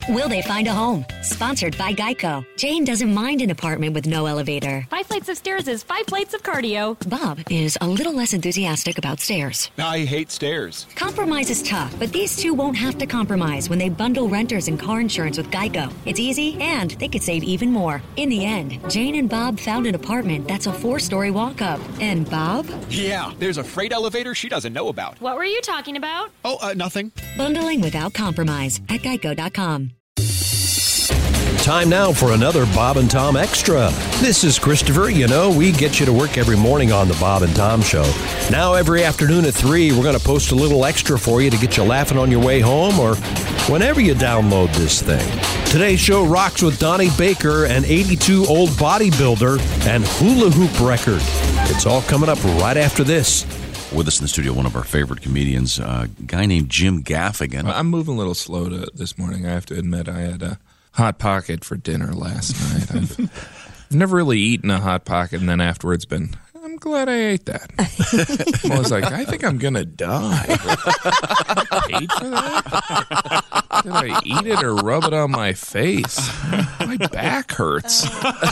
Will they find a home? Sponsored by Geico. Jane doesn't mind an apartment with no elevator. 5 flights of stairs is 5 plates of cardio. Bob is a little less enthusiastic about stairs. I hate stairs. Compromise is tough, but these two won't have to compromise when they bundle renters and car insurance with Geico. It's easy, and they could save even more. In the end, Jane and Bob found an apartment that's a 4-story walk-up. And Bob? Yeah, there's a freight elevator she doesn't know about. What were you talking about? Oh, nothing. Bundling without compromise at Geico.com. Time now for another Bob and Tom Extra. This is Christopher. You know, we get you to work every morning on the Bob and Tom Show. Now, every afternoon at 3, we're going to post a little extra for you to get you laughing on your way home or whenever you download this thing. Today's show rocks with Donnie Baker, an 82 old bodybuilder and hula hoop record. It's all coming up right after this. With us in the studio, one of our favorite comedians, a guy named Jim Gaffigan. I'm moving a little slow this morning. I have to admit, I had a Hot Pocket for dinner last night. I've never really eaten a Hot Pocket and then afterwards been, I'm glad I ate that. I was like, I think I'm going to die. I paid for that? Did I eat it or rub it on my face? My back hurts.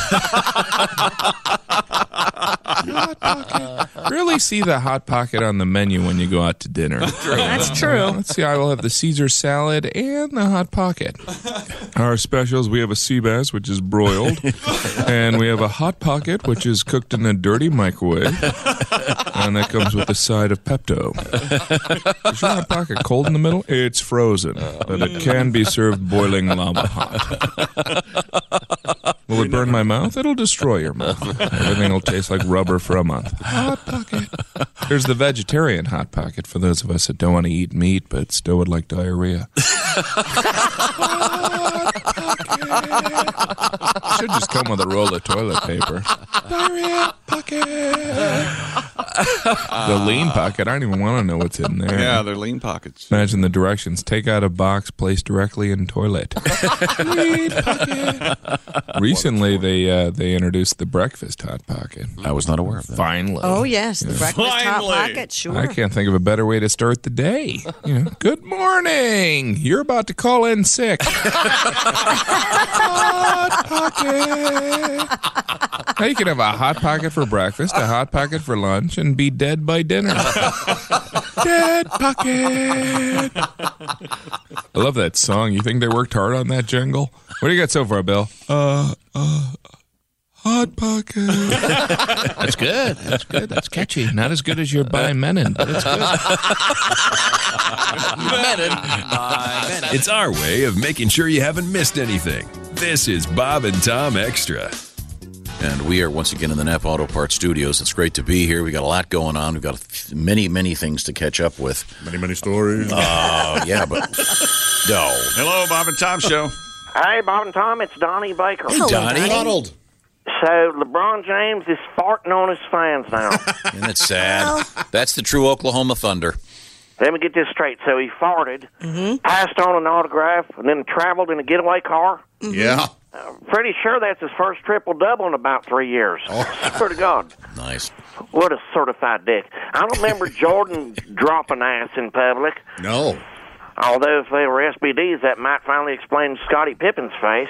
Hot Pocket. Really see the Hot Pocket on the menu when you go out to dinner. That's true. Let's see, I will have the Caesar salad and the Hot Pocket. Our specials, we have a sea bass, which is broiled, and we have a Hot Pocket, which is cooked in a dirty microwave, and that comes with a side of Pepto. Is your Hot Pocket cold in the middle? It's frozen, but it can be served boiling lava hot. Will it burn my mouth? It'll destroy your mouth. Everything will taste like rubber for a month. Hot Pocket. There's the vegetarian Hot Pocket for those of us that don't want to eat meat but still would like diarrhea. Should just come with a roll of toilet paper. Diarrhea Pocket. The lean pocket. I don't even want to know what's in there. Yeah, they're lean pockets. Imagine the directions. Take out a box, place directly in toilet. Lean pocket. Recently, they introduced the breakfast Hot Pocket. I was not aware of that. Finally. Oh, yes, the breakfast Hot Pocket, sure. I can't think of a better way to start the day. You know, good morning. You're about to call in sick. Hot Pocket. Now you can have a Hot Pocket for breakfast, a Hot Pocket for lunch, and be dead by dinner. Dead Pocket. I love that song. You think they worked hard on that jingle? What do you got so far, Bill? Hot Pocket. That's good. That's good. That's catchy. Not as good as your By Menon, but it's good. Menon. It's our way of making sure you haven't missed anything. This is Bob and Tom Extra. And we are once again in the Napa Auto Parts Studios. It's great to be here. We got a lot going on. We've got many, many things to catch up with. Many stories. Yeah, but no. Hello, Bob and Tom Show. Hey, Bob and Tom, it's Donnie Baker. Hey, Donnie. Donald. So LeBron James is farting on his fans now. Isn't that sad? That's the true Oklahoma Thunder. Let me get this straight. So he farted, passed on an autograph, and then traveled in a getaway car. Yeah. Pretty sure that's his first triple-double in about 3 years. Swear to God. Nice. What a certified dick. I don't remember Jordan dropping ass in public. No. Although if they were SBDs, that might finally explain Scottie Pippen's face.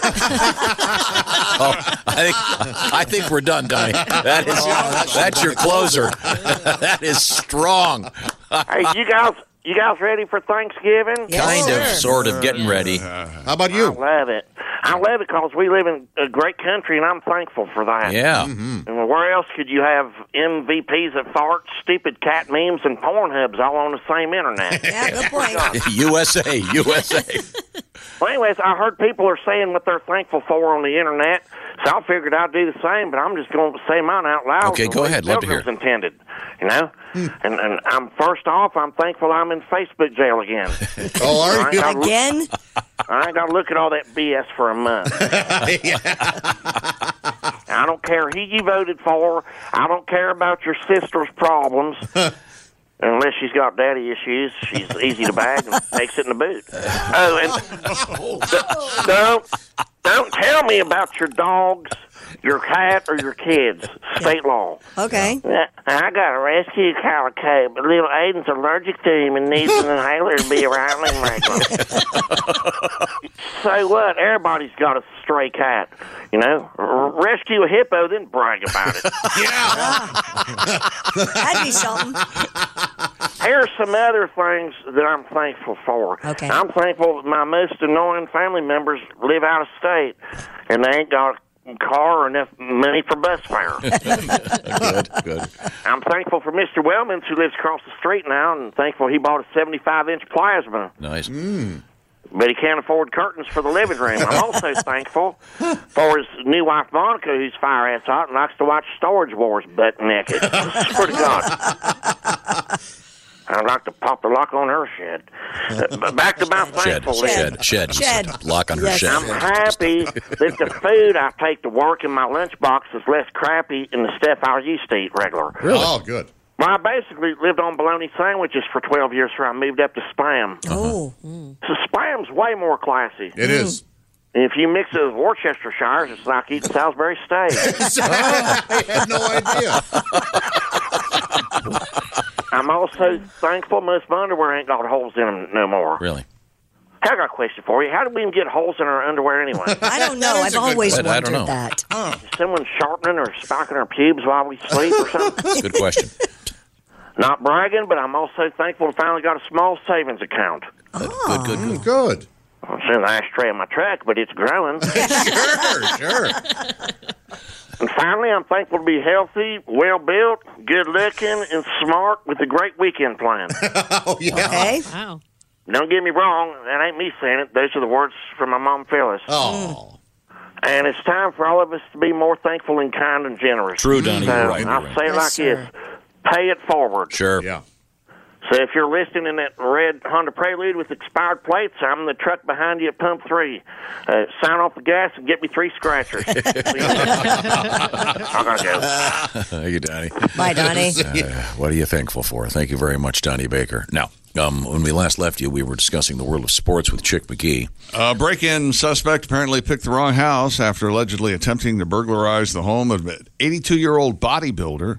I think we're done, Donnie. That's your closer. That is strong. Hey, you guys ready for Thanksgiving? Kind of, sort of, getting ready. How about you? I love it. I love it because we live in a great country, and I'm thankful for that. Yeah. And where else could you have MVPs that fart, stupid cat memes, and Pornhubs all on the same internet? Yeah, good point. USA. Well, anyways, I heard people are saying what they're thankful for on the internet, so I figured I'd do the same, but I'm just going to say mine out loud. Okay, go ahead. Love to hear. Intended, you know? And I'm first off, I'm thankful I'm in Facebook jail again. Oh, are you? Again? I ain't got to look at all that BS for a month. I don't care who you voted for. I don't care about your sister's problems. Unless she's got daddy issues, she's easy to bag and takes it in the boot. Oh, and don't tell me about your dogs your cat or your kids. State law. Okay. I got a rescue calico, but little Aiden's allergic to him and needs an inhaler to be around him regularly. So what? Everybody's got a stray cat. You know, rescue a hippo, then brag about it. That'd be something. Here's some other things that I'm thankful for. Okay. I'm thankful that my most annoying family members live out of state, and they ain't got a car or enough money for bus fare. Good. I'm thankful for Mr. Wellmans, who lives across the street now, and thankful he bought a 75-inch plasma. Nice. But he can't afford curtains for the living room. I'm also thankful for his new wife, Monica, who's fire-ass hot and likes to watch Storage Wars butt naked. Swear to God. I'd like to pop the lock on her shed. But back to my thankful list. Shed. Lock on her shed. I'm happy that the food I take to work in my lunchbox is less crappy than the stuff I used to eat regular. Really? Oh, good. Well, I basically lived on bologna sandwiches for 12 years before I moved up to Spam. Oh. So Spam's way more classy. It is. And if you mix it with Worcestershires, it's like eating Salisbury steak. I had no idea. I'm also thankful most of my underwear ain't got holes in them no more. Really? I got a question for you. How did we even get holes in our underwear anyway? I don't know. I've always wondered I don't know. that. Is someone sharpening or spiking our pubes while we sleep or something? Good question. Not bragging, but I'm also thankful I finally got a small savings account. Good. It's in the ashtray of my truck, but it's growing. Sure. And finally, I'm thankful to be healthy, well-built, good-looking, and smart with a great weekend plan. Oh, yeah. Okay. Wow. Don't get me wrong, that ain't me saying it. Those are the words from my mom, Phyllis. Oh. And it's time for all of us to be more thankful and kind and generous. True, Donnie, So you're right. I'll say it like this. Pay it forward. Sure. Yeah. So if you're listening in that red Honda Prelude with expired plates, I'm in the truck behind you at pump 3. Sign off the gas and get me 3 scratchers. I gotta go. Thank you, Donnie. Bye, Donnie. What are you thankful for? Thank you very much, Donnie Baker. Now, when we last left you, we were discussing the world of sports with Chick McGee. Break-in suspect apparently picked the wrong house after allegedly attempting to burglarize the home of an 82-year-old bodybuilder,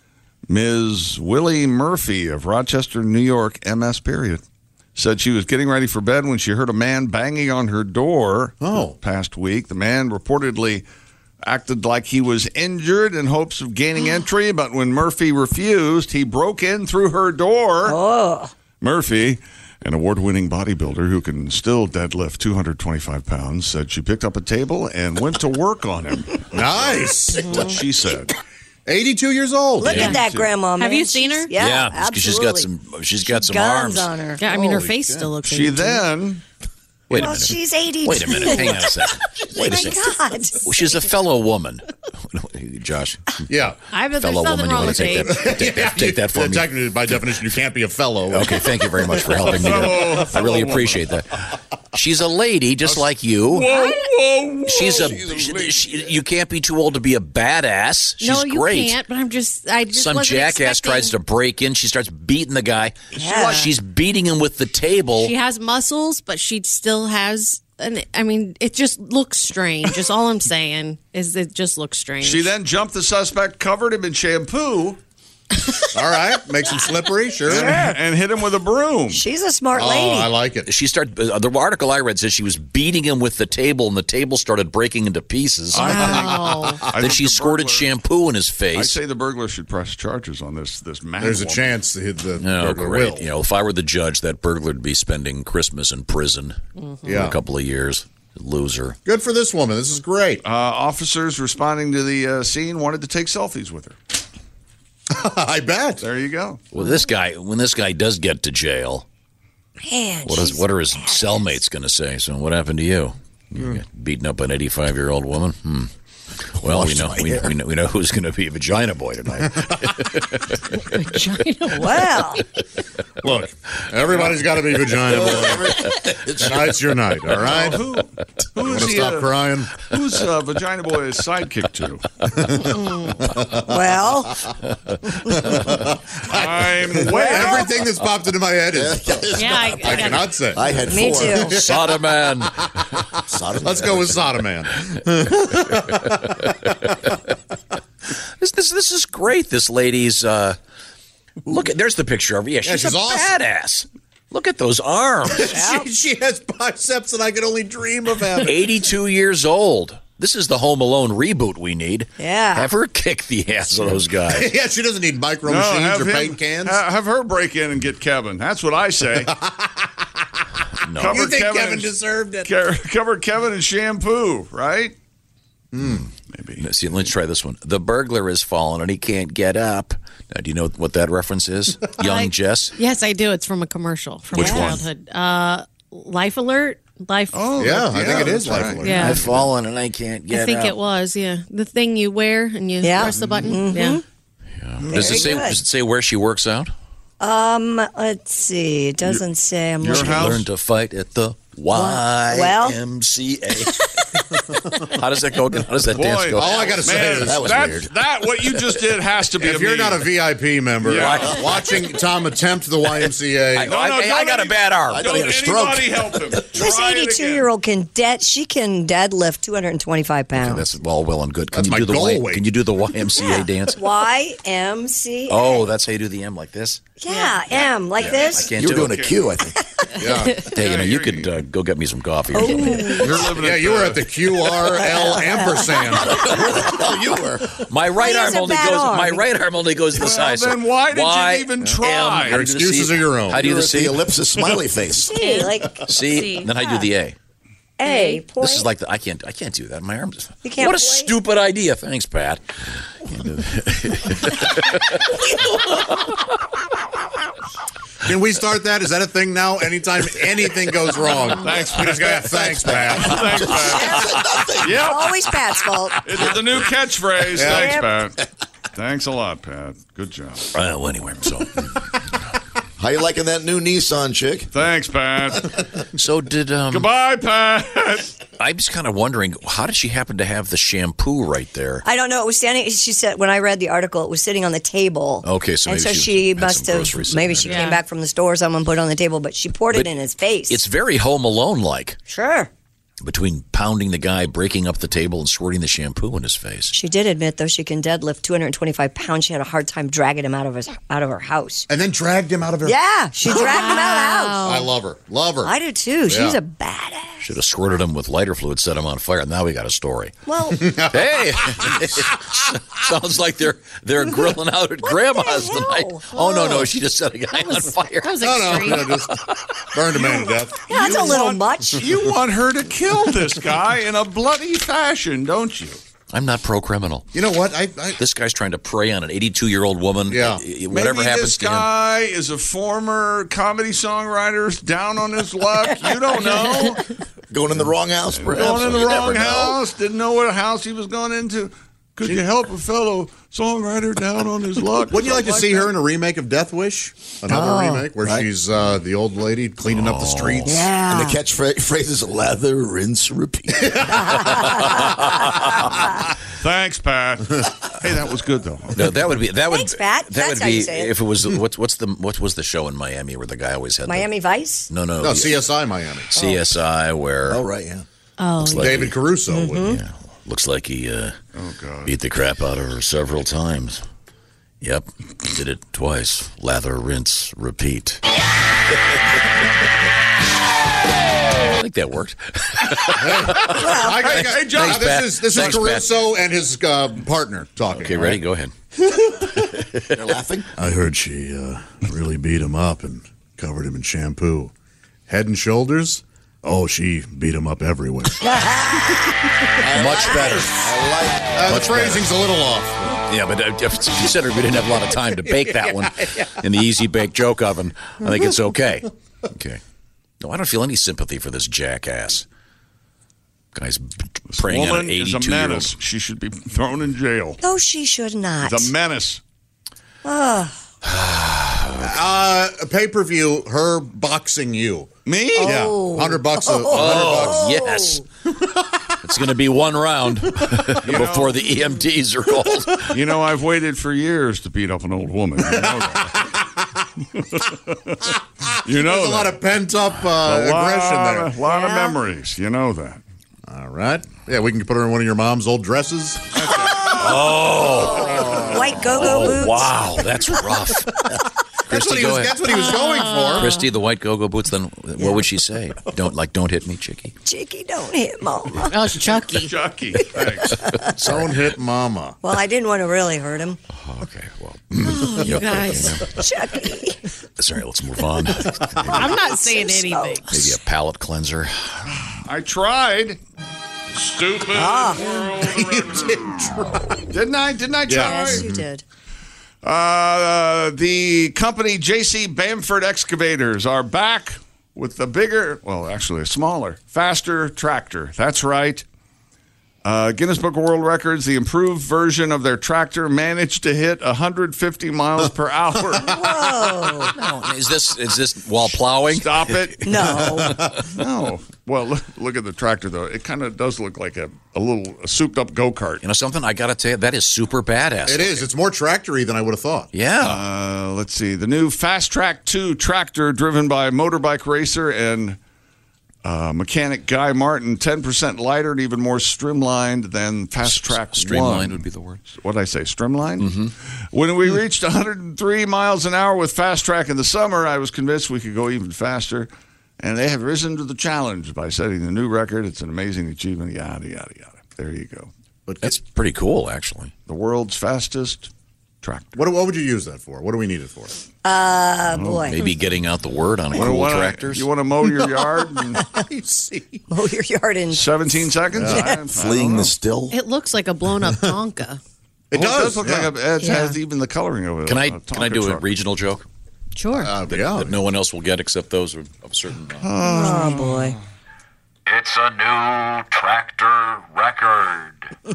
Ms. Willie Murphy of Rochester, New York, MS period. Said she was getting ready for bed when she heard a man banging on her door past week. The man reportedly acted like he was injured in hopes of gaining entry, but when Murphy refused, he broke in through her door. Murphy, an award-winning bodybuilder who can still deadlift 225 pounds, said she picked up a table and went to work on him. Nice. What she said. 82 years old. Look at that grandma, man. Have you seen her? Yeah, absolutely. She's got some guns arms on her. Yeah, I mean, her Holy face cow. still looks She 82. then... Wait a Well, minute. she's 82. Wait a minute. Hang on a second. Wait a My second. God. She's a fellow woman. Josh. Yeah. There's Fellow nothing woman, you wrong want with to take that, take that for me? Technically, by definition, you can't be a fellow. Okay, thank you very much for helping me. I really appreciate that. She's a lady, just like you. She's a. You can't be too old to be a badass. She's no, you great. can't. But I just Some wasn't jackass expecting- tries to break in. She starts beating the guy. Yeah. She's beating him with the table. She has muscles, but she still has. I mean, it just looks strange. Is all I'm saying. Is it just looks strange? She then jumped the suspect, covered him in shampoo. All right. Makes him slippery, sure. And hit him with a broom. She's a smart lady. Oh, I like it. She started. The article I read says she was beating him with the table, and the table started breaking into pieces. Wow. Then she squirted shampoo in his I face. say the burglar should press charges on this man. There's a woman. chance the Oh, burglar great! will. You know, if I were the judge, that burglar would be spending Christmas in prison for Yeah. a couple of years. Loser. Good for this woman. This is great. Officers responding to the scene wanted to take selfies with her. I bet. There you go. Well, when this guy does get to jail, Man, what are his cellmates going to say? So, what happened to you? You got beating up an 85-year-old woman? Well, we know who's going to be Vagina Boy tonight. Well, Look, everybody's got to be vagina boy. Tonight's your night, all right? Who's Want to stop crying? Who's Vagina Boy's sidekick to? well, Everything that's popped into my head is. Yeah, I cannot say. I had me too. Sodoman. Let's go with Sodoman. This is great. This lady's look at. There's the picture of her. Yeah, she's a awesome. badass. Look at those arms. she has biceps that I could only dream of having. 82 years old. This is the Home Alone reboot we need. Yeah. Have her kick the ass of those guys. Yeah, she doesn't need micro machines or paint cans. Have her break in and get Kevin. That's what I say. No. You think Kevin deserved it? Cover Kevin in shampoo, right? Maybe. See, let's try this one. The burglar has fallen and he can't get up. Now, do you know what that reference is? Young Jess? Yes, I do. It's from a commercial from Which my one? childhood. Life Alert. Life. Oh, yeah, I think it is Life Alert. Yeah. I've fallen and I can't get up. I think it was. Yeah, the thing you wear and you press the button. Mm-hmm. Yeah. Does it say where she works out? Let's see. It doesn't say. I'm She looking. learned to fight at the YMCA. How does that go again? How does that dance go? All I got to say is that was weird. That what you just did has to be. If you're not a VIP member, Yeah. watching Tom attempt the YMCA. I got a bad arm. Don't anybody help him. This Try it again. 82-year-old can deadlift 225 pounds. That's well and good. That's my goal weight. Can you do the YMCA dance? YMCA. Oh, that's how you do the M like this? Yeah, M, like this. I can't You were do doing it. a Q, I think. Yeah. Hey, you could go get me some coffee or something. You're living Yeah, you were at the QRL ampersand. Oh, you were. My right arm These are only bad goes. arms. My right arm only goes this high. then why did you even try? Your excuses are your own. How do you You do were the at the C? ellipsis smiley face. C, like C. Then I do the A. A. Point. This is like I can't do that. My arms. You can't What a point? stupid idea. Thanks, Pat. Can we start that? Is that a thing now? Anytime anything goes wrong. Thanks, we just got thanks, Pat. Thanks, Pat. Yep. Always Pat's fault. It's the new catchphrase. Yeah. Thanks, Yep. Pat. Thanks a lot, Pat. Good job. Well, anyway, so How you liking that new Nissan, chick? Thanks, Pat. so did Goodbye, Pat. I was kind of wondering how did she happen to have the shampoo right there? I don't know. It was standing. She said when I read the article, it was sitting on the table. Okay, so and maybe so she she had must some have. groceries sitting Maybe there. she Yeah. came back from the store. Someone put it on the table, but she poured it in his face. It's very Home Alone like. Sure. Between pounding the guy, breaking up the table, and squirting the shampoo in his face. She did admit, though, she can deadlift 225 pounds. She had a hard time dragging him out of her house. And then dragged him out of her. Yeah, she dragged him out of the house. I love her. Love her. I do too. She's Yeah. a badass. Should have squirted him with lighter fluid, set him on fire. Now we got a story. Well, Hey, sounds like they're grilling out at Grandma's the tonight. hell? Oh no, she just set a guy on fire. That was No, extreme. no, just burned a man to death. yeah, that's a little much. You want her to kill this guy in a bloody fashion, don't you? I'm not pro-criminal. You know what? This guy's trying to prey on an 82-year-old woman. Yeah. Whatever Maybe happens this to him. guy is a former comedy songwriter down on his luck. You don't know. Going in the wrong house, perhaps. Going in the You never wrong know. house. Didn't know what house he was going into. Could you help a fellow songwriter down on his luck? Wouldn't you like to see that? her in a remake of Death Wish? Another remake where she's the old lady cleaning up the streets. Yeah. And the catchphrase is lather, rinse, repeat. Thanks, Pat. Hey, that was good though. No, that would Thanks, Pat. That That's would how be you say it. if it was what was the show in Miami where the guy always had Miami Vice? No, No, CSI Miami. CSI where Oh, right, yeah. Oh, like David Caruso. yeah, looks like he beat the crap out of her several times. Yep, did it twice. Lather, rinse, repeat. I think that worked. Hey, John, Thanks, Pat. this is Thanks, Caruso and his partner talking. Okay, ready? Go ahead. They're laughing. I heard she really beat him up and covered him in shampoo. Head and shoulders? Oh, she beat him up everywhere. Much better. The phrasing's a little off. Yeah, but considering we didn't have a lot of time to bake that one in the Easy Bake Joke Oven, I think it's okay. Okay. No, I don't feel any sympathy for this jackass. Guy's preying on an Woman is a 82-year-old. menace. She should be thrown in jail. No, she should not. The menace. A pay-per-view, her boxing you. Me? Yeah, $100 Oh, yes. It's going to be one round before the EMTs are called. You know, I've waited for years to beat up an old woman. You know that. You know There's a lot of pent-up aggression there. A lot of memories. You know that. All right. Yeah, we can put her in one of your mom's old dresses. White go-go boots. Wow, that's rough. That's what he was going for. Christy, the white go-go boots, then what would she say? Don't hit me, Chicky. Chicky, don't hit Mama. Oh, it's Chucky. Chucky, thanks. Don't hit Mama. Well, I didn't want to really hurt him. Okay, well. You guys. Chucky. Sorry, let's move on. I'm not saying anything. Maybe a palate cleanser. I tried. Stupid world record. Didn't I try? Yes, you did. The company J.C. Bamford Excavators are back with the bigger, well, actually a smaller, faster tractor. That's right. Guinness Book of World Records, the improved version of their tractor managed to hit 150 miles per hour. Whoa. No, is this while plowing? Stop it. No. No. Well, look at the tractor, though. It kind of does look like a souped-up go-kart. You know something? I got to tell you, that is super badass. It is. It's more tractor-y than I would have thought. Yeah. Let's see. The new Fast Track 2 tractor driven by motorbike racer and mechanic Guy Martin, 10% lighter and even more streamlined than Fast Track 1. Streamlined would be the word. What did I say? Streamlined? Mm-hmm. When we reached 103 miles an hour with Fast Track in the summer, I was convinced we could go even faster. And they have risen to the challenge by setting the new record. It's an amazing achievement. Yada, yada, yada. There you go. But that's pretty cool, actually. The world's fastest tractor. What would you use that for? What do we need it for? Boy. Maybe getting out the word on cool tractors. You want to mow your yard? I see. Mow your yard in 17 seconds? Fleeing the still. It looks like a blown-up Tonka. It does look like it has even the coloring of it. Can I do a regional joke? Sure. That no one else will get except those of a certain. Oh, boy. It's a new tractor record.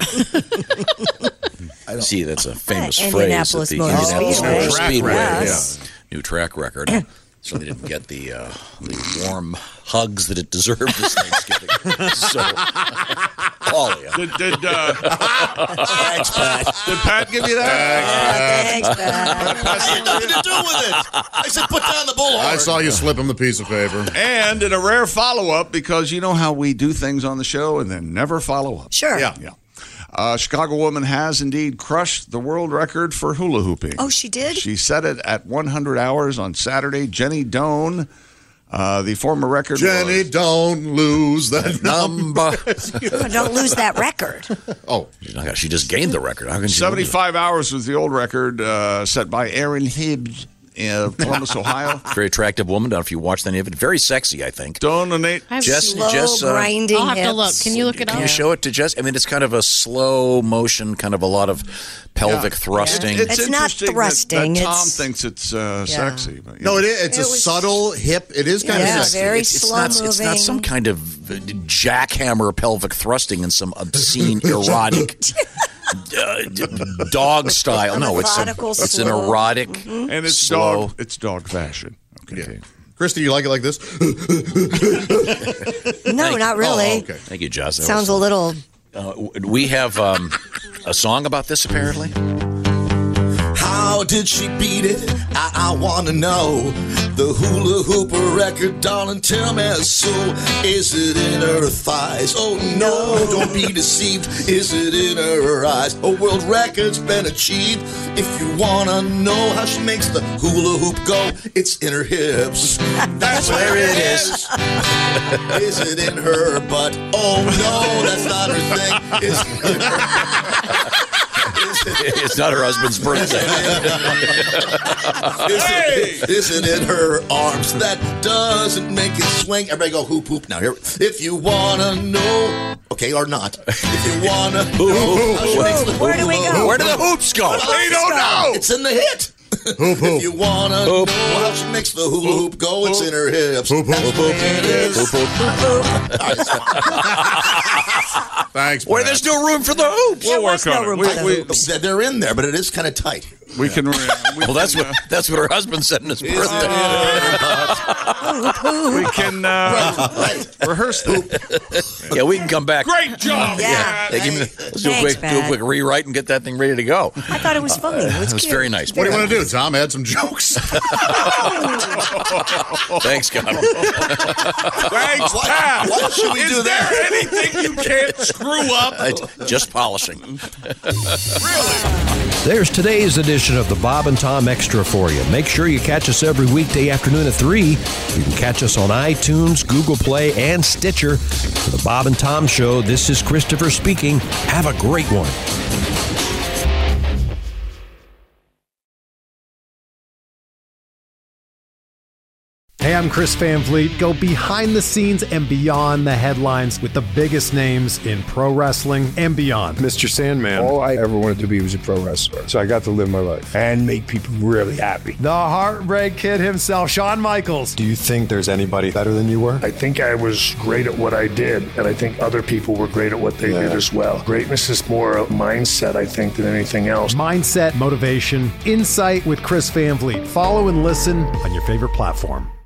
See, that's a famous phrase Indianapolis at the Motor Indianapolis Speedway. Motor Speedway. Yes. Yeah. New track record. So they didn't get the warm hugs that it deserved this Thanksgiving. So, all of you. Thanks, Pat. Did Pat give you that? Thanks, Pat. I had nothing to do with it. I said, put down the bullhorn. I saw you slip him the piece of paper. And in a rare follow-up, because you know how we do things on the show and then never follow up. Sure. Yeah. Chicago woman has indeed crushed the world record for hula hooping. Oh, she did? She set it at 100 hours on Saturday. Jenny Doan, the former record Jenny, don't lose that number. Don't lose that record. Oh. She just gained the record. How can she 75 hours was the old record set by Erin Hibbs in Columbus, Ohio. Very attractive woman. I don't know if you watched any of it. Very sexy, I think. Donate. Jess, grinding I'll have to hips. look. Can you look it up? Can you show it to Jess? I mean, it's kind of a slow motion, kind of a lot of pelvic thrusting. It's not interesting thrusting, That Tom it's- thinks it's sexy. But, No, it is. It's a subtle hip. It is kind of sexy. very It's slow not, moving. it's not some kind of jackhammer pelvic thrusting in some obscene, erotic dog style. No, it's an Methodical, erotic, and it's slow. It's dog fashion. Okay. Yeah. Christy, you like it like this? No, not really. Oh, okay. Thank you, Josh. That Sounds a was little. We have a song about this, apparently. How did she beat it? I want to know. The hula hooper record, darling, tell me so. Is it in her thighs? Oh no, don't be deceived. Is it in her eyes? A world record's been achieved. If you want to know how she makes the hula hoop go, it's in her hips. That's where it is. Is it in her butt? Oh no, that's not her thing. Is it in her... It's not her husband's birthday. Is it in her arms? That doesn't make it swing. Everybody go hoop hoop now. Here, if you wanna know, okay, or not. If you wanna know, how she makes the Where do we go? Where do the hoops go? We don't know. It's in the hit. Hoop, hoop. If you wanna know how she makes the hula hoop go, it's in her hips. Hoop, hoop. That's where it is. Thanks, Where Pat. there's no room for the hoops. We'll work on it. They're in there, but it is kind of tight. We can. Well, that's what her husband said in his birthday. We can rehearse that. Yeah, we can come back. Great job. Let's do a quick rewrite and get that thing ready to go. I thought it was funny. It was very nice. What do you want to do, Tom? Add some jokes. Thanks, Scott. Thanks, Pat. What should we do there? Is there anything you can't screw up? Just polishing. There's today's edition of the Bob and Tom Extra for you. Make sure you catch us every weekday afternoon at 3. You can catch us on iTunes, Google Play, and Stitcher. For the Bob and Tom Show, this is Christopher speaking. Have a great one. Hey, I'm Chris Van Vliet. Go behind the scenes and beyond the headlines with the biggest names in pro wrestling and beyond. Mr. Sandman. All I ever wanted to be was a pro wrestler. So I got to live my life and make people really happy. The Heartbreak Kid himself, Shawn Michaels. Do you think there's anybody better than you were? I think I was great at what I did, and I think other people were great at what they did as well. Greatness is more a mindset, I think, than anything else. Mindset, motivation, insight with Chris Van Vliet. Follow and listen on your favorite platform.